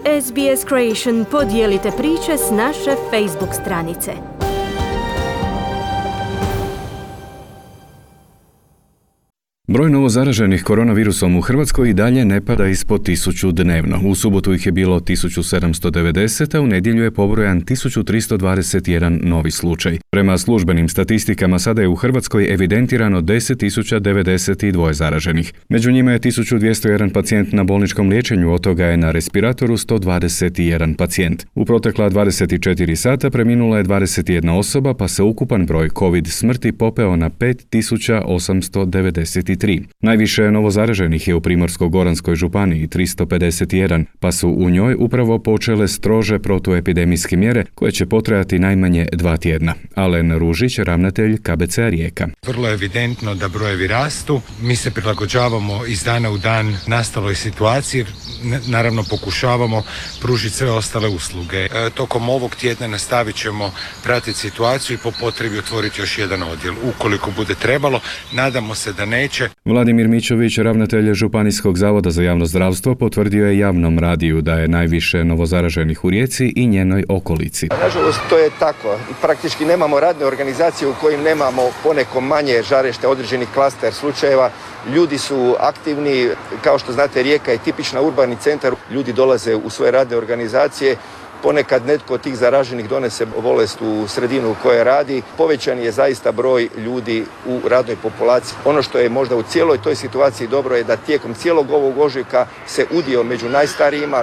SBS Creation podijelite priče s naše Facebook stranice. Broj novozaraženih koronavirusom u Hrvatskoj i dalje ne pada ispod 1000 dnevno. U subotu ih je bilo 1790, a u nedjelju je pobrojan 1321 novi slučaj. Prema službenim statistikama sada je u Hrvatskoj evidentirano 10.092 zaraženih. Među njima je 1201 pacijent na bolničkom liječenju, od toga je na respiratoru 121 pacijent. U protekla 24 sata preminula je 21 osoba, pa se ukupan broj COVID smrti popeo na 5893. Najviše novozaraženih je u Primorsko-goranskoj županiji 351, pa su u njoj upravo počele strože protuepidemijske mjere koje će potrajati najmanje 2 tjedna. Alen Ružić, ravnatelj KBC-a Rijeka. Vrlo je evidentno da brojevi rastu. Mi se prilagođavamo iz dana u dan nastaloj situaciji. Naravno pokušavamo pružiti sve ostale usluge. Tokom ovog tjedna nastavit ćemo pratiti situaciju i po potrebi otvoriti još jedan odjel. Ukoliko bude trebalo, nadamo se da neće. Vladimir Mićović, ravnatelj Županijskog zavoda za javno zdravstvo, potvrdio je javnom radiju da je najviše novozaraženih u Rijeci i njenoj okolici. Nažalost, to je tako. Praktički nemamo radne organizacije u kojim nemamo poneko manje žarešte, određeni klaster slučajeva. Ljudi su aktivni, kao što znate, Rijeka je tipična urbani centar. Ljudi dolaze u svoje radne organizacije. Ponekad netko od tih zaraženih donese bolest u sredinu u kojoj radi. Povećan je zaista broj ljudi u radnoj populaciji. Ono što je možda u cijeloj toj situaciji dobro je da tijekom cijelog ovog ožujka se udio među najstarijima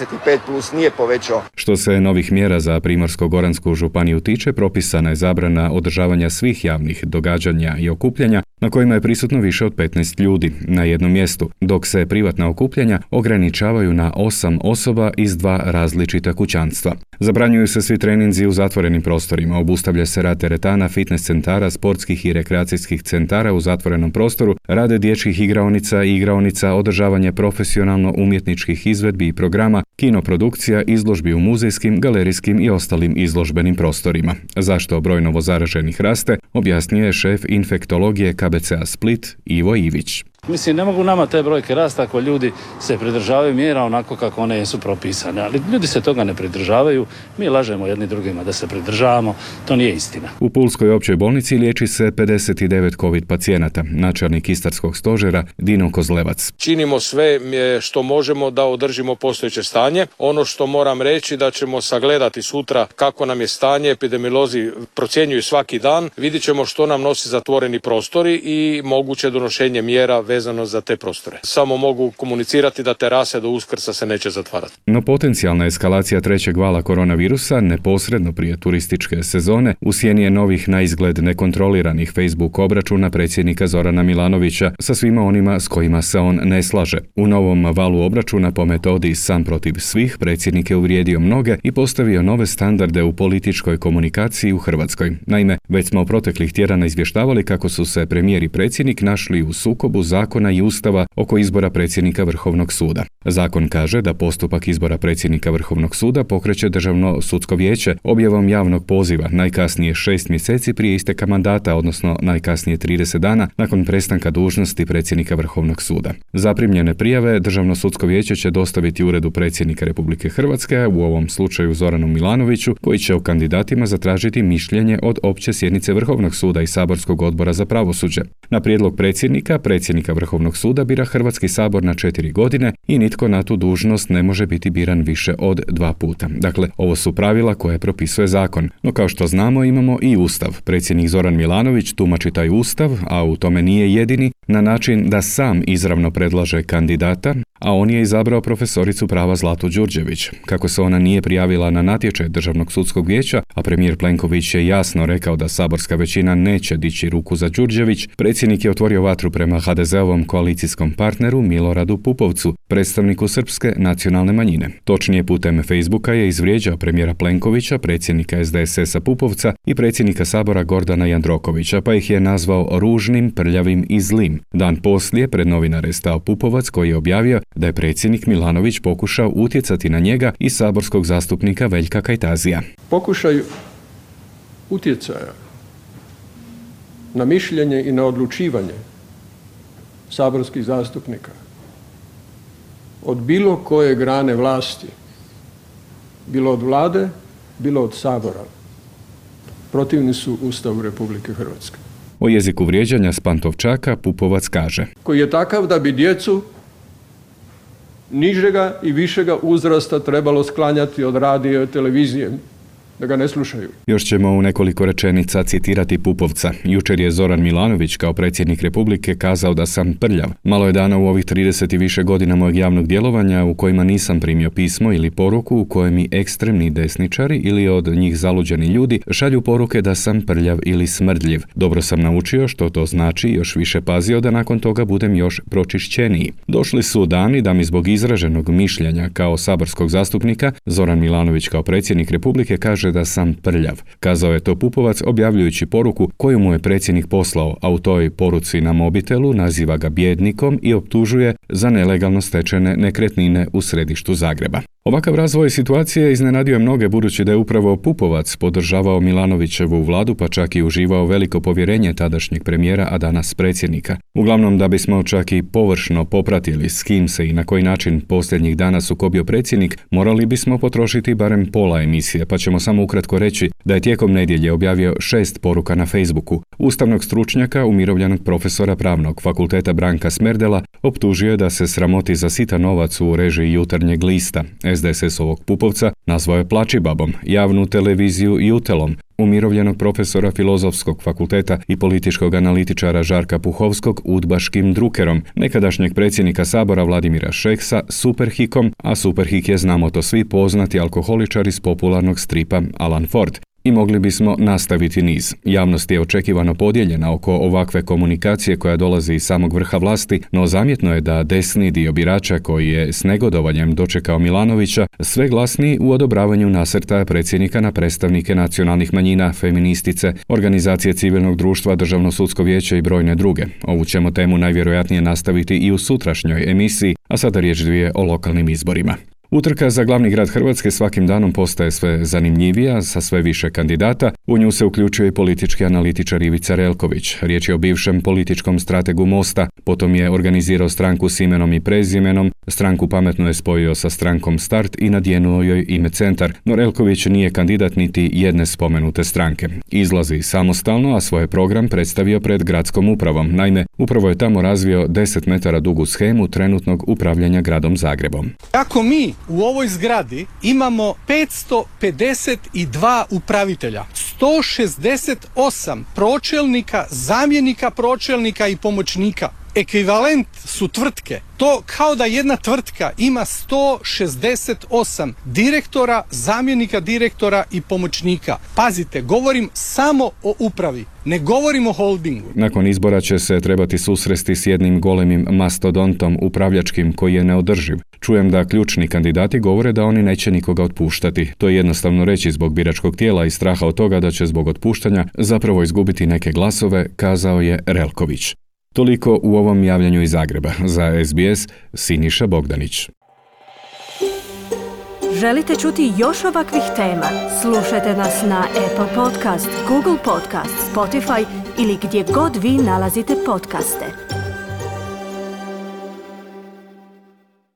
65+ nije povećao. Što se novih mjera za Primorsko-goransku županiju tiče, propisana je zabrana održavanja svih javnih događanja i okupljanja na kojima je prisutno više od 15 ljudi na jednom mjestu, dok se privatna okupljanja ograničavaju na 8 osoba iz 2 različita kućanstva. Zabranjuju se svi treninzi u zatvorenim prostorima, obustavlja se rad teretana, fitness centara, sportskih i rekreacijskih centara u zatvorenom prostoru, rade dječjih igraonica i igraonica, održavanje profesionalno-umjetničkih izvedbi i programa, kinoprodukcija, izložbi u muzejskim, galerijskim i ostalim izložbenim prostorima. Zašto broj novozaraženih raste, objasnio je šef infektologije KBC-a Split Ivo Ivić. Mislim, ne mogu nama te brojke rasti ako ljudi se pridržavaju mjera onako kako one su propisane, ali ljudi se toga ne pridržavaju, mi lažemo jedni drugima da se pridržavamo, to nije istina. U Pulskoj općoj bolnici liječi se 59 COVID pacijenata, načelnik Istarskog stožera Dino Kozlevac. Činimo sve što možemo da održimo postojeće stanje. Ono što moram reći da ćemo sagledati sutra kako nam je stanje, epidemiolozi procjenjuju svaki dan, vidjet ćemo što nam nosi zatvoreni prostori i moguće donošenje mjera vezano za te prostore. Samo mogu komunicirati da terase do Uskrsa se neće zatvarati. No potencijalna eskalacija trećeg vala koronavirusa neposredno prije turističke sezone u sjeni je novih naizgled nekontroliranih Facebook obračuna predsjednika Zorana Milanovića sa svima onima s kojima se on ne slaže. U novom valu obračuna po metodi sam protiv svih predsjednik je uvrijedio mnoge i postavio nove standarde u političkoj komunikaciji u Hrvatskoj. Naime, već smo proteklih tjedana izvještavali kako su se premijer i predsjednik našli u sukobu zakona i ustava oko izbora predsjednika Vrhovnog suda. Zakon kaže da postupak izbora predsjednika Vrhovnog suda pokreće Državno sudsko vijeće objavom javnog poziva najkasnije 6 mjeseci prije isteka mandata, odnosno najkasnije 30 dana nakon prestanka dužnosti predsjednika Vrhovnog suda. Zaprimljene prijave Državno sudsko vijeće će dostaviti Uredu predsjednika Republike Hrvatske, u ovom slučaju Zoranu Milanoviću, koji će o kandidatima zatražiti mišljenje od opće sjednice Vrhovnog suda i Saborskog odbora za pravosuđe. Na prijedlog predsjednika Vrhovnog suda bira Hrvatski sabor na 4 godine i nitko na tu dužnost ne može biti biran više od 2 puta. Dakle, ovo su pravila koje propisuje zakon. No kao što znamo, imamo i ustav. Predsjednik Zoran Milanović tumači taj ustav, a u tome nije jedini, na način da sam izravno predlaže kandidata, a on je izabrao profesoricu prava Zlatu Đurđević. Kako se ona nije prijavila na natječaj Državnog sudskog vijeća, a premijer Plenković je jasno rekao da saborska većina neće dići ruku za Đurđević, predsjednik je otvorio vatru prema HDZ-ovom koalicijskom partneru Miloradu Pupovcu, predstavniku srpske nacionalne manjine. Točnije, putem Facebooka je izvrijeđao premijera Plenkovića, predsjednika SDSS-a Pupovca i predsjednika Sabora Gordana Jandrokovića, pa ih je nazvao ružnim, prljavim i zlim. Dan poslije pred novinare je stao Pupovac koji je objavio da je predsjednik Milanović pokušao utjecati na njega i saborskog zastupnika Veljka Kajtazija. Pokušaj utjecaja na mišljenje i na odlučivanje saborskih zastupnika od bilo koje grane vlasti bilo od vlade, bilo od Sabora, protivni su Ustavu Republike Hrvatske. O jeziku vrijeđanja s Pantovčaka Pupovac kaže: koji je takav da bi djecu nižega i višega uzrasta trebalo sklanjati od radija i televizije, da ga ne slušaju. Još ćemo u nekoliko rečenica citirati Pupovca. Jučer je Zoran Milanović kao predsjednik Republike kazao da sam prljav. Malo je dana u ovih 30 i više godina mojeg javnog djelovanja u kojima nisam primio pismo ili poruku u kojoj mi ekstremni desničari ili od njih zaluđeni ljudi šalju poruke da sam prljav ili smrdljiv. Dobro sam naučio što to znači i još više pazio da nakon toga budem još pročišćeniji. Došli su dani da mi zbog izraženog mišljenja kao saborskog zastupnika Zoran Milanović kao predsjednik Republike kaže da sam prljav. Kazao je to Pupovac objavljujući poruku koju mu je predsjednik poslao, a u toj poruci na mobitelu naziva ga bijednikom i optužuje za nelegalno stečene nekretnine u središtu Zagreba. Ovakav razvoj situacije iznenadio je mnoge budući da je upravo Pupovac podržavao Milanovićevu vladu pa čak i uživao veliko povjerenje tadašnjeg premijera, a danas predsjednika. Uglavnom, da bismo čak i površno popratili s kim se i na koji način posljednjih dana sukobio predsjednik, morali bismo potrošiti barem pola emisije, pa ćemo samo ukratko reći da je tijekom nedjelje objavio 6 poruka na Facebooku. Ustavnog stručnjaka, umirovljenog profesora Pravnog fakulteta Branka Smerdela, optužio je da se sramoti za sitan novac u režiji Jutarnjeg lista. SDSS-ovog Pupovca nazvao je plačibabom, javnu televiziju Jutelom, umirovljenog profesora Filozofskog fakulteta i političkog analitičara Žarka Puhovskog udbaškim drukerom, nekadašnjeg predsjednika Sabora Vladimira Šeksa Superhikom, a Superhik je, znamo to svi, poznati alkoholičar iz popularnog stripa Alan Ford. I mogli bismo nastaviti niz. Javnost je očekivano podijeljena oko ovakve komunikacije koja dolazi iz samog vrha vlasti, no zamjetno je da desni dio birača koji je s negodovanjem dočekao Milanovića sve glasniji u odobravanju nasrtaja predsjednika na predstavnike nacionalnih manjina, feministice, organizacije civilnog društva, Državno sudsko vijeće i brojne druge. Ovu ćemo temu najvjerojatnije nastaviti i u sutrašnjoj emisiji, a sada riječ dvije o lokalnim izborima. Utrka za glavni grad Hrvatske svakim danom postaje sve zanimljivija, sa sve više kandidata. U nju se uključuje i politički analitičar Ivica Relković. Riječ je o bivšem političkom strategu Mosta, potom je organizirao stranku s imenom i prezimenom, stranku pametno je spojio sa strankom Start i nadjenuo joj ime Centar, no Relković nije kandidat niti jedne spomenute stranke. Izlazi samostalno, a svoj program predstavio pred gradskom upravom. Naime, upravo je tamo razvio 10 metara dugu shemu trenutnog upravljanja gradom Zagrebom. Ako mi u ovoj zgradi imamo 552 upravitelja, 168 pročelnika, zamjenika pročelnika i pomoćnika. Ekvivalent su tvrtke. To kao da jedna tvrtka ima 168 direktora, zamjenika direktora i pomoćnika. Pazite, govorim samo o upravi, ne govorim o holdingu. Nakon izbora će se trebati susresti s jednim golemim mastodontom upravljačkim koji je neodrživ. Čujem da ključni kandidati govore da oni neće nikoga otpuštati. To je jednostavno reći zbog biračkog tijela i straha od toga da će zbog otpuštanja zapravo izgubiti neke glasove, kazao je Relković. Toliko u ovom javljanju iz Zagreba. Za SBS, Siniša Bogdanić. Želite čuti još ovakvih tema? Slušajte nas na Apple Podcast, Google Podcast, Spotify ili gdje god vi nalazite podcaste.